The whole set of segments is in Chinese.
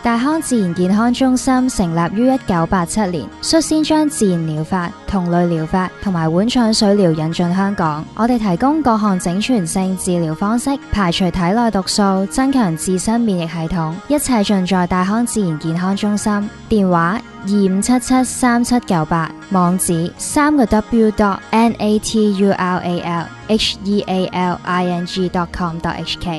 大康自然健康中心成立於1987年，率先將自然療法、同類療法同埋碗腸水療引進香港。我哋提供各項整全性治療方式，排除體內毒素，增強自身免疫系統，一切盡在大康自然健康中心。電話25773798，網址www.natural healing.com.hk。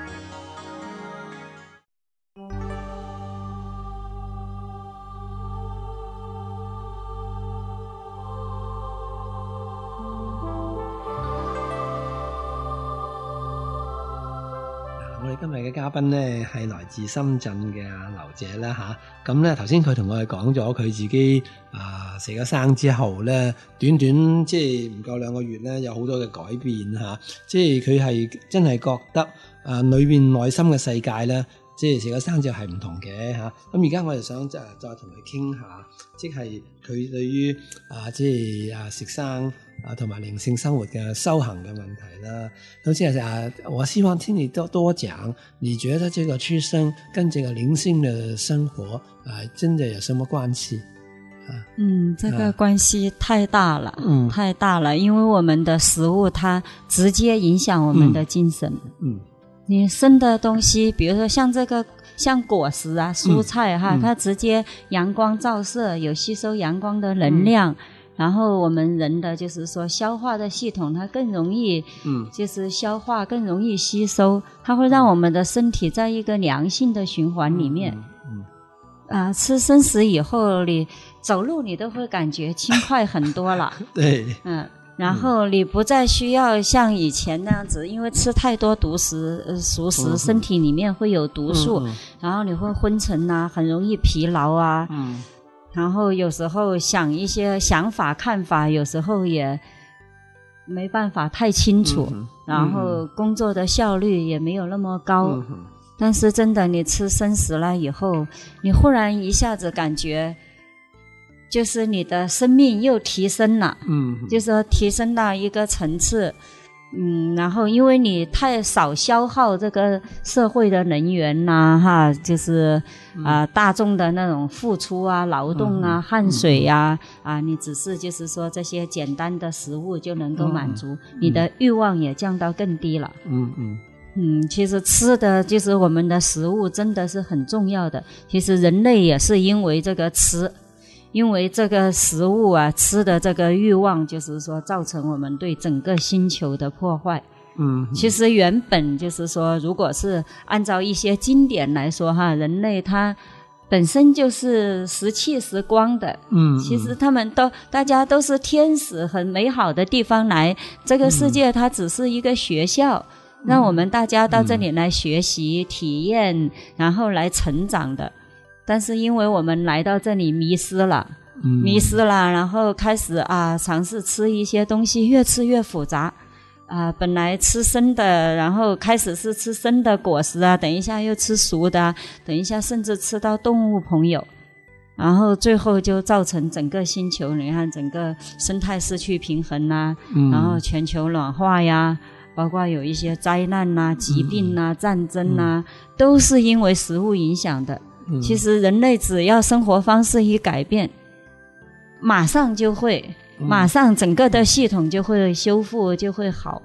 我哋今日嘅嘉賓咧係來自深圳嘅劉姐啦吓，咁咧頭先佢同我哋講咗佢自己食咗生之後咧，短短即係唔夠2個月咧，有好多嘅改變吓，即係佢係真係覺得裏邊內心嘅世界咧，即係食咗生之後係唔同嘅吓。咁而家我哋想再同佢傾下，即係佢對於即係食生同埋靈性生活嘅修行嘅問題啦。咁即係我希望聽你多講，你覺得這個吃生跟這個靈性的生活真的有什麼關係？ 這個關係太大了，太大了，因為我們的食物它直接影響我們的精神。你生的東西，比如說像這個像果實啊、蔬菜它直接陽光照射，有吸收陽光的能量。然後我們人的就是說消化的系統它更容易就是消化，更容易吸收，它會讓我們的身體在一個良性的循環裡面。吃生食以後你走路你都會感覺輕快很多了。 對， 然後你不再需要像以前那樣子，因為吃太多熟食身體裡面會有毒素，然後你會昏沉啊，很容易疲勞啊。然後有時候想一些想法看法有時候也沒辦法太清楚，然後工作的效率也沒有那麼高。但是真的你吃生食了以後，你忽然一下子感覺就是你的生命又提升了，就是說提升到一個層次。然後因為你太少消耗這個社會的能源啊，就是大眾的那種付出啊、勞動啊、汗水啊，你只是就是說這些簡單的食物就能夠滿足，你的慾望也降到更低了。其實吃的就是我們的食物真的是很重要的。其實人類也是因為這個吃，因為這個食物吃的這個慾望，就是說造成我們對整個星球的破壞。其實原本就是說，如果是按照一些經典來說人類它本身就是食氣食光的。其實他們大家都是天使，很美好的地方來，這個世界它只是一個學校，讓我們大家到這裡來學習、體驗，然後來成長的。但是因為我們來到這裡迷失了，然後開始嘗試吃一些東西，越吃越複雜。本來吃生的，然後開始是吃生的果實等一下又吃熟的等一下甚至吃到動物朋友，然後最後就造成整個星球，你看整個生態失去平衡然後全球暖化呀，包括有一些災難疾病戰爭都是因為食物影響的。其實人類只要生活方式一改變，馬上就會馬上整個的系統就會修復，就會好。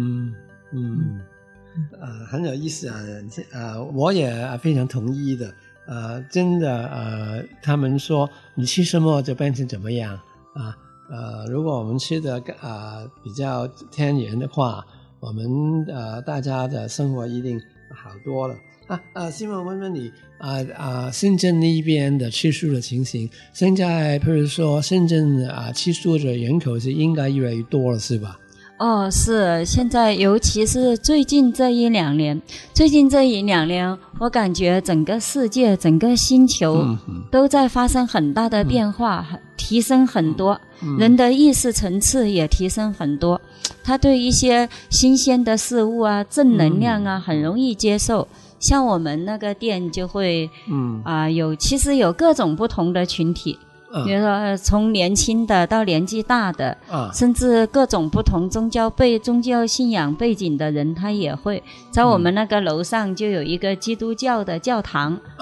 很有意思我也非常同意的。真的他們說你吃什麼就變成怎麼樣如果我們吃的比較天然的話，我們大家的生活一定好多了。希望問問你深圳那邊的吃素的情形，現在譬如說深圳吃素的人口是應該越來越多了，是吧？ 是，現在尤其是最近這一兩年，我感覺整個世界、整個星球都在發生很大的變化，提升很多，人的意識層次也提升很多，他對一些新鮮的事物正能量很容易接受。像我們那個店就會其實有各種不同的群體，比如說從年輕的到年紀大的甚至各種不同宗教信仰背景的人他也會。在我們那個樓上就有一個基督教的教堂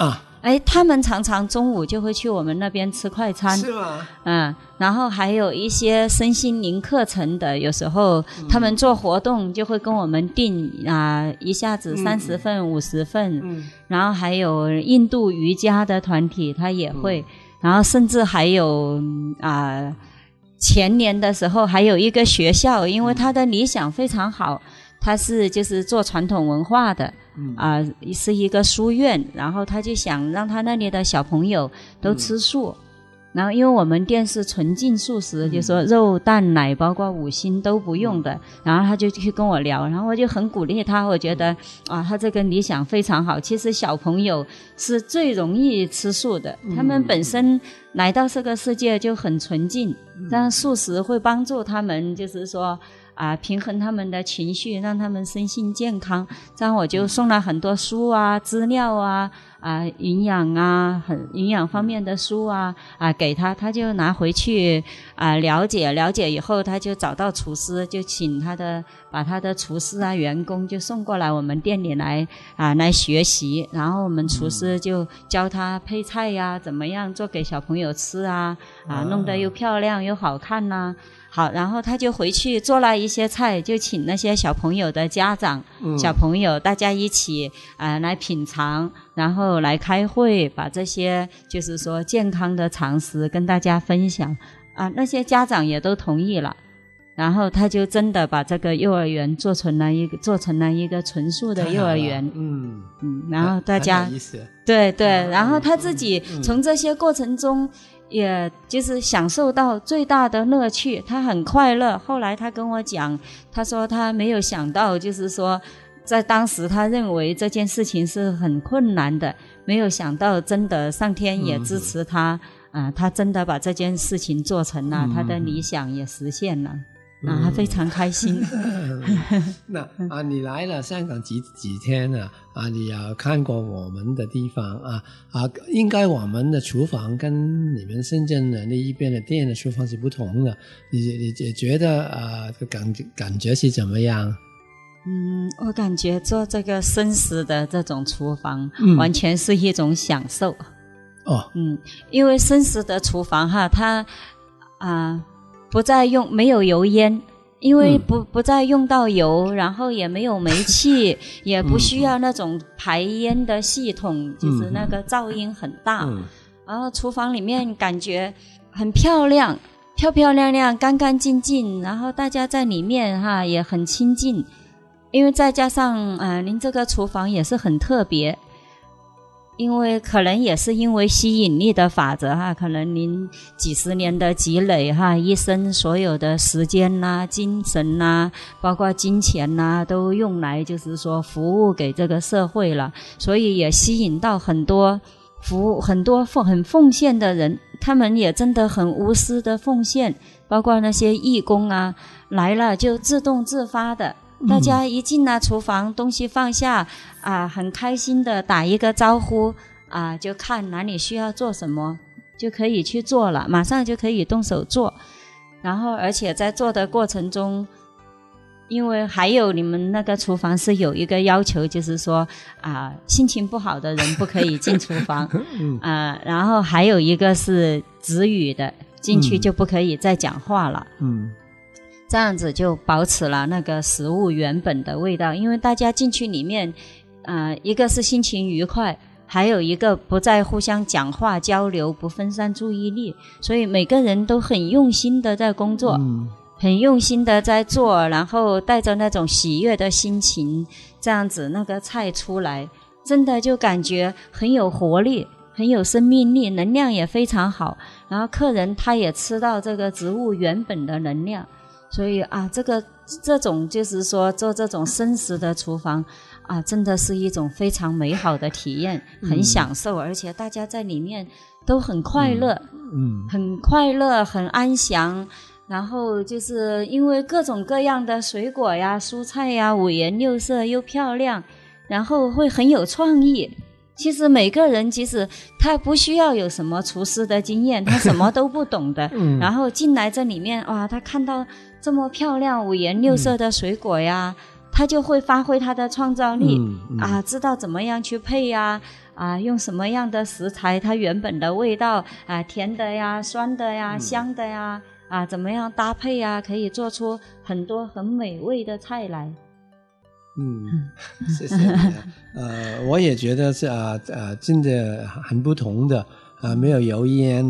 他们常常中午就会去我们那边吃快餐， 是吗？ 然后还有一些身心灵课程的，有时候他们做活动就会跟我们订一下子30份、50份，然后还有印度瑜伽的团体他也会，然后甚至还有前年的时候还有一个学校，因为他的理想非常好，他是就是做传统文化的是一个书院，然后他就想让他那里的小朋友都吃素，然后因为我们店是纯净素食，就说肉蛋奶包括5辛都不用的，然后他就去跟我聊，然后我就很鼓励他，我觉得他这个理想非常好。其实小朋友是最容易吃素的，他们本身来到这个世界就很纯净，但素食会帮助他们，就是说平衡他们的情绪，让他们身心健康。这样我就送了很多书资料营养方面的书给他，他就拿回去了解以后，他就找到厨师，就请把他的厨师员工就送过来我们店里来学习，然后我们厨师就教他配菜怎么样做给小朋友吃弄得又漂亮又好看好，然后他就回去做了一些菜，就请那些小朋友的家长、小朋友大家一起来品尝，然后来开会，把这些就是说健康的常识跟大家分享那些家长也都同意了，然后他就真的把这个幼儿园做成了一个纯素的幼儿园。然后大家对，然后他自己从这些过程中也就是享受到最大的乐趣，他很快乐。后来他跟我讲，他说他没有想到，就是说在当时他认为这件事情是很困难的，没有想到真的上天也支持他他真的把这件事情做成了，他的理想也实现了他非常开心。 那你来了香港几天你有看过我们的地方应该我们的厨房跟你们深圳的那一边的店的厨房是不同的，你觉得感觉是怎么样？ 我感觉做这个生食的这种厨房完全是一种享受因为生食的厨房它不再没有油烟，因为不再用到油，然后也没有煤气也不需要那种排烟的系统就是那个噪音很大然后厨房里面感觉很漂亮，漂漂亮亮干干净净，然后大家在里面也很亲近，因为再加上您这个厨房也是很特别，因为可能也是因为吸引力的法则可能您几十年的积累一生所有的时间精神包括金钱都用来就是说服务给这个社会了，所以也吸引到很多很奉献的人，他们也真的很无私的奉献，包括那些义工来了就自动自发的，大家一进了厨房东西放下很开心的打一个招呼就看哪里需要做什么就可以去做了，马上就可以动手做，然后而且在做的过程中，因为还有你们那个厨房是有一个要求，就是说心情不好的人不可以进厨房然后还有一个是止语的，进去就不可以再讲话了这样子就保持了那个食物原本的味道，因为大家进去里面一个是心情愉快，还有一个不再互相讲话交流，不分散注意力，所以每个人都很用心的在工作很用心的在做，然后带着那种喜悦的心情，这样子那个菜出来真的就感觉很有活力，很有生命力，能量也非常好，然后客人他也吃到这个植物原本的能量，所以这种就是说做这种生食的厨房真的是一种非常美好的体验很享受而且大家在里面都很快乐很快乐很安详，然后就是因为各种各样的水果蔬菜五颜六色又漂亮，然后会很有创意，其实每个人即使他不需要有什么厨师的经验，他什么都不懂的然后进来这里面他看到这么漂亮五颜六色的水果他就会发挥他的创造力，知道怎么样去配呀，用什么样的食材，它原本的味道甜的呀、酸的呀、香的呀，怎么样搭配呀，可以做出很多很美味的菜来。 谢谢你我也觉得是真的很不同的没有油烟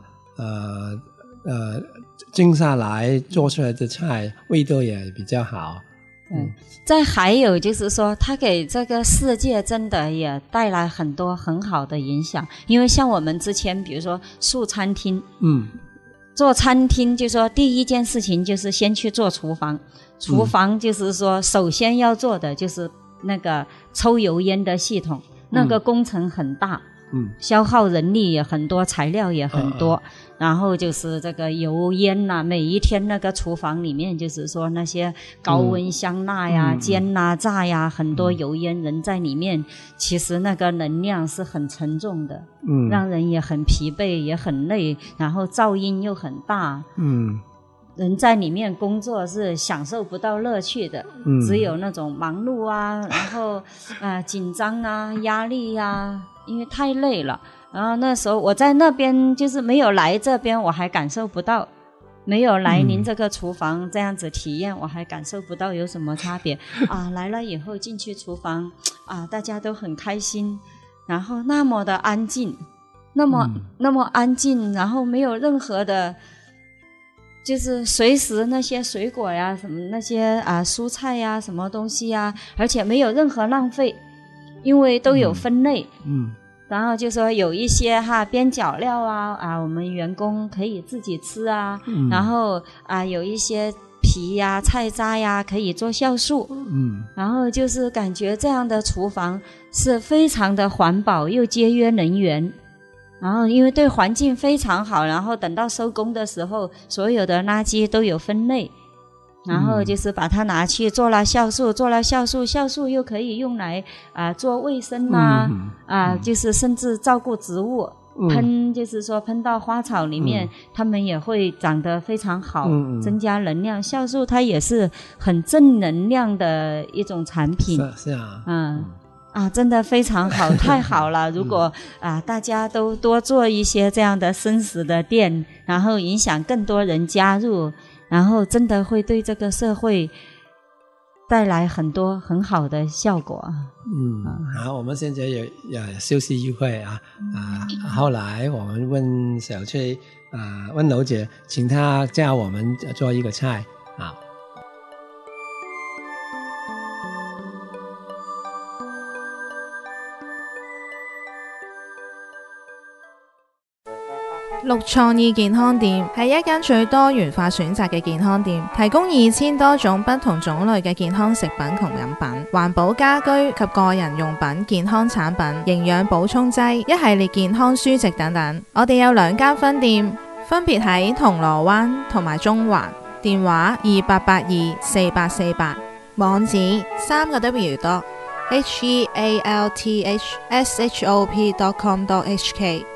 蒸下来做出来的菜味道也比较好。 再还有就是说，它给这个世界真的也带来很多很好的影响。因为像我们之前比如说素餐厅，做餐厅就说第一件事情就是先去做厨房，厨房就是说首先要做的就是那个抽油烟的系统，那个工程很大，消耗人力也很多，材料也很多，然后就是这个油烟每一天那个厨房里面就是说那些高温香辣呀、煎炸呀，很多油烟人在里面，其实那个能量是很沉重的，让人也很疲惫也很累，然后噪音又很大，人在里面工作是享受不到乐趣的，只有那种忙碌然后紧张压力因为太累了。然后那时候我在那边就是没有来这边，我还感受不到，没有来您这个厨房这样子体验，我还感受不到有什么差别来了以后进去厨房大家都很开心，然后那么的安静，那么安静，然后没有任何的就是随时那些水果呀什么那些蔬菜呀什么东西而且没有任何浪费，因为都有分类，然后就说有一些边角料我们员工可以自己吃然后有一些皮菜渣可以做酵素，然后就是感觉这样的厨房是非常的环保又节约能源，然后因为对环境非常好，然后等到收工的时候所有的垃圾都有分类，然后就是把它拿去做了酵素，酵素又可以用来做卫生就是甚至照顾植物，就是说喷到花草里面，它们也会长得非常好，增加能量。酵素它也是很正能量的一种产品， 是真的非常好，太好了！如果大家都多做一些这样的生食的店，然后影响更多人加入，然后真的会对这个社会带来很多很好的效果。 好，我们现在也休息一会后来我们问小翠问楼姐，请她教我们做一个菜。好， 綠創意健康店係一間最多元化選擇嘅健康店，提供2000多種不同種類嘅健康食品同飲品、環保家居及個人用品、健康產品、營養補充劑、一系列健康書籍等等。我哋有2間分店，分別喺銅鑼灣同埋中環，電話28824848，網址3W.healthshop.com.hk。